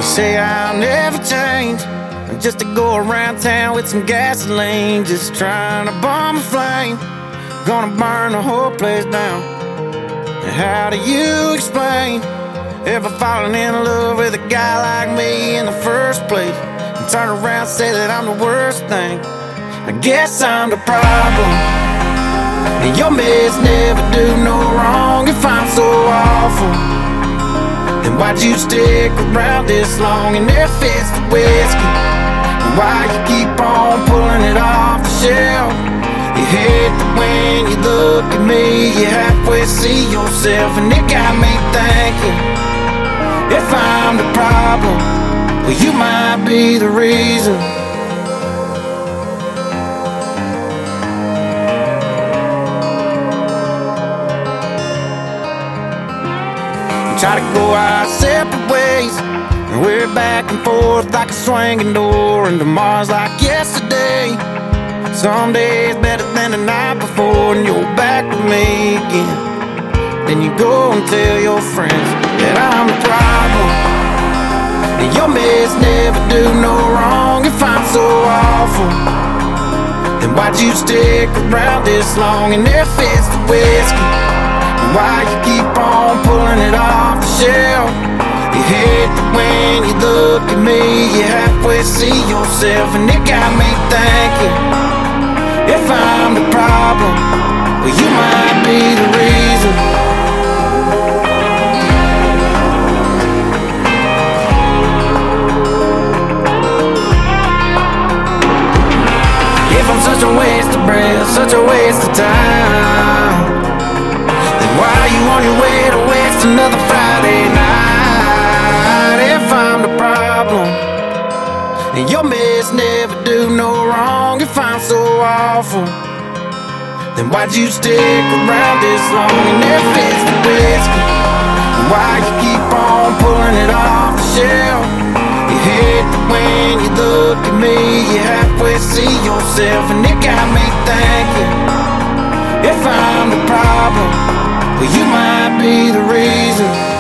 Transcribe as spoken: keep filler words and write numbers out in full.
Say I'll never change, just to go around town with some gasoline, just trying to bomb a flame, gonna burn the whole place down. And how do you explain ever falling in love with a guy like me in the first place, and turn around and say that I'm the worst thing? I guess I'm the problem, and your mess never do no wrong. If I'm so awful, then why'd you stick around this long? And if it's the whiskey, then why you keep on pulling it off the shelf? You hate that when you look at me, you halfway see yourself, and it got me thinking, if I'm the problem, well, you might be the reason. Try to go our separate ways, and we're back and forth like a swinging door, and tomorrow's like yesterday. Some days better than the night before, and you're back with me again. Then you go and tell your friends that I'm the problem, and your mess never do no wrong. If I'm so awful, then why'd you stick around this long? And if it's the whiskey, why you keep on pulling it off the shelf? You hate that when you look at me, you halfway see yourself, and it got me thinking, if I'm the problem, well, you might be the reason. If I'm such a waste of breath, such a waste of time, why are you on your way to waste another Friday night? If I'm the problem, and your mess never do no wrong. If I'm so awful, then why'd you stick around this long? And if it's the whiskey, why you keep on pulling it off the shelf? You hate that when you look at me, you halfway see yourself, and it got me thinking, if I'm the problem, well, you might be the reason.